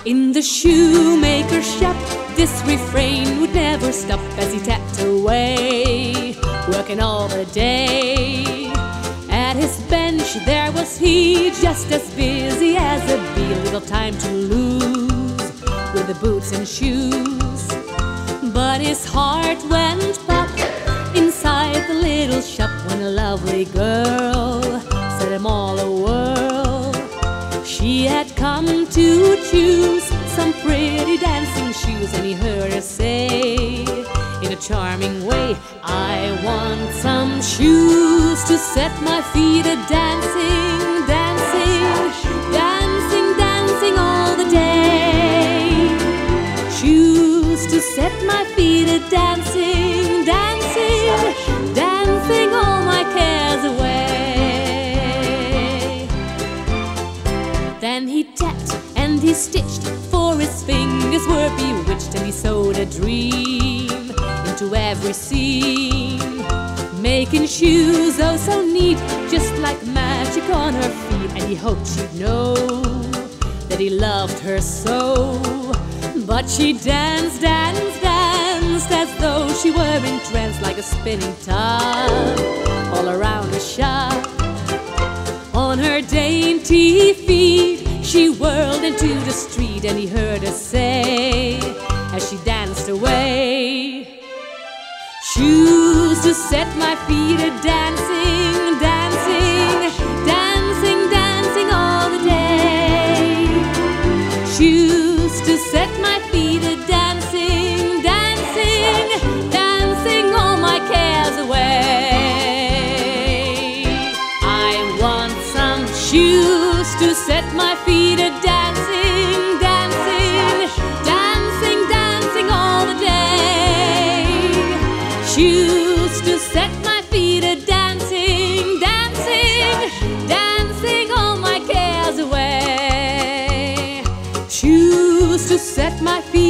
In the shoemaker's shop, this refrain would never stop as he tapped away, working all the day. At his bench there was he, just as busy as a bee, little time to lose with the boots and shoes. But his heart went pop inside the little shop when a lovely girl set him all a-whirl. She had come to choose some pretty dancing shoes, and he heard her say in a charming way, I want some shoes to set my feet a-dancing, dancing, dancing, dancing all the day. Shoes to set my feet a-dancing, dancing, dancing all my cares away. Then he tapped and he stitched, for his fingers were bewitched, and he sewed a dream into every seam, making shoes oh so neat, just like magic on her feet. And he hoped she'd know that he loved her so, but she danced, danced, danced as though she were entranced, like a spinning top all around the shop. On her dainty feet she whirled into the street, and he heard her say as she danced away, shoes to set my feet a-dancing, dancing, dancing, dancing all the day. Shoes to set my feet a-dancing, dancing, dancing all my cares away. I want some shoes to set my feet a-dancing, dancing, dancing, dancing all the day. Shoes to set my feet a-dancing, dancing, dancing all my cares away. Shoes to set my feet